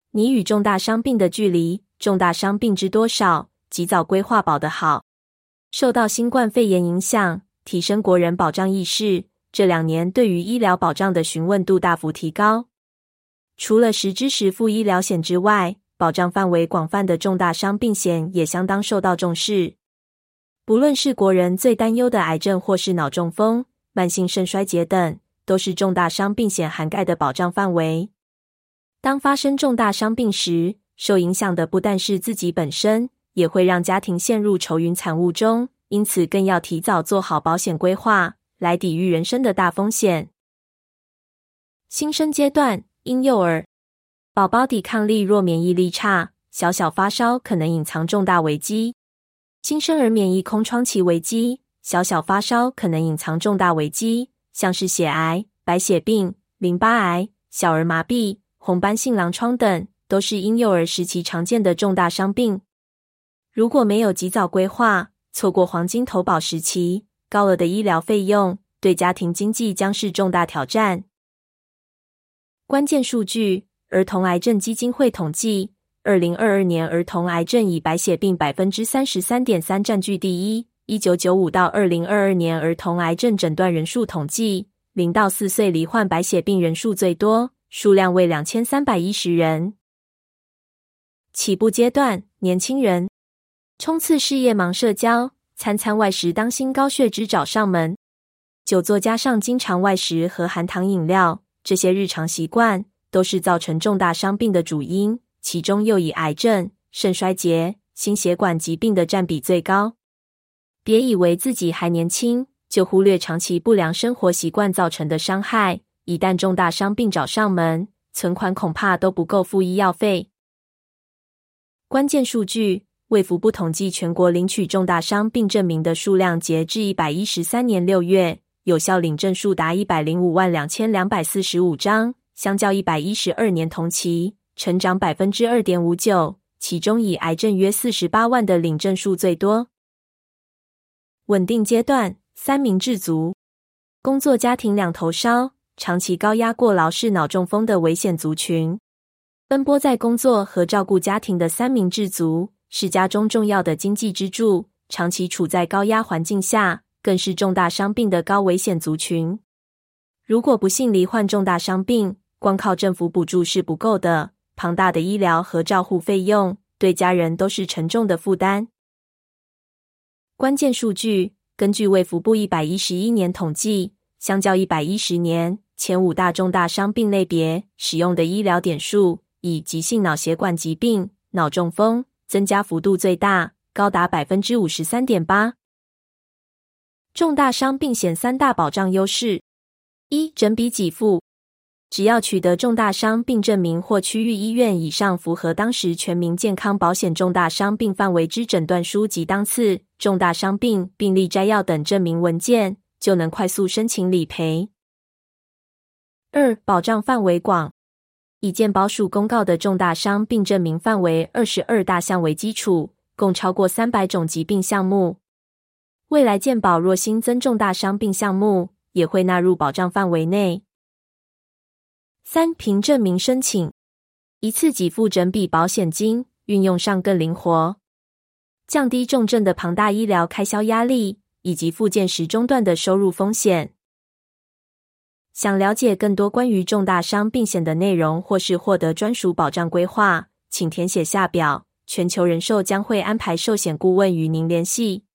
你与重大伤病的距离，重大伤病知多少，及早规划保得好。受到新冠肺炎影响，提升国人保障意识，这2年对于医疗保障的询问度大幅提高。除了实支实付医疗险之外，保障范围广泛的重大伤病险也相当受到重视。不论是国人最担忧的癌症，或是脑中风、慢性肾衰竭等，都是重大伤病险涵盖的保障范围。当发生重大伤病时，受影响的不但是自己本身，也会让家庭陷入愁云惨雾中，因此更要提早做好保险规划，来抵御人生的大风险。新生阶段，婴幼儿，宝宝抵抗力弱，免疫力差，小小发烧可能隐藏重大危机。新生儿免疫空窗期危机，小小发烧可能隐藏重大危机，像是血癌、白血病、淋巴癌、小儿麻痹、红斑性狼疮等，都是婴幼儿时期常见的重大伤病。如果没有及早规划，错过黄金投保时期，高额的医疗费用对家庭经济将是重大挑战。关键数据，儿童癌症基金会统计，2022年儿童癌症以白血病 33.3% 占据第一。1995到2022年儿童癌症诊断人数统计，0到4岁罹患白血病人数最多，数量为2310人。起步阶段，年轻人冲刺事业忙社交，餐外食当心高血脂找上门。久坐加上经常外食和含糖饮料，这些日常习惯都是造成重大伤病的主因，其中又以癌症、肾衰竭、心血管疾病的占比最高。别以为自己还年轻，就忽略长期不良生活习惯造成的伤害，一旦重大伤病找上门，存款恐怕都不够付医药费。关键数据，卫福部统计全国领取重大伤病证明的数量，截至113年6月，有效领证数达1052245张，相较112年同期，成长 2.59%， 其中以癌症约48万的领证数最多。稳定阶段，三明治族，工作家庭两头烧，长期高压过劳是脑中风的危险族群。奔波在工作和照顾家庭的三明治族，是家中重要的经济支柱，长期处在高压环境下，更是重大伤病的高危险族群。如果不幸罹患重大伤病，光靠政府补助是不够的，庞大的医疗和照护费用对家人都是沉重的负担。关键数据，根据卫福部111年统计，相较110年，前5大重大伤病类别使用的医疗点数，以急性脑血管疾病、脑中风增加幅度最大，高达 53.8%。重大伤病险3大保障优势： 1. 整笔给付，只要取得重大伤病证明或区域医院以上符合当时全民健康保险重大伤病范围之诊断书及当次重大伤病病历摘要等证明文件，就能快速申请理赔。2. 保障范围广，以健保署公告的重大伤病证明范围22大项为基础，共超过300种疾病项目。未来健保若新增重大伤病项目，也会纳入保障范围内。3. 凭证明申请，一次给付整笔保险金，运用上更灵活，降低重症的庞大医疗开销压力，以及复健时中断的收入风险。想了解更多关于重大伤病险的内容，或是获得专属保障规划，请填写下表，全球人寿将会安排寿险顾问与您联系。